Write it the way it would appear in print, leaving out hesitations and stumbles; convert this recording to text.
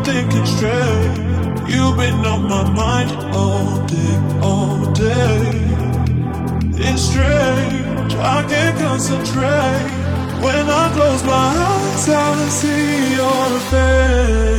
thinking straight. You've been on my mind all day, all day. It's strange, I can't concentrate. When I close my eyes, I see your face.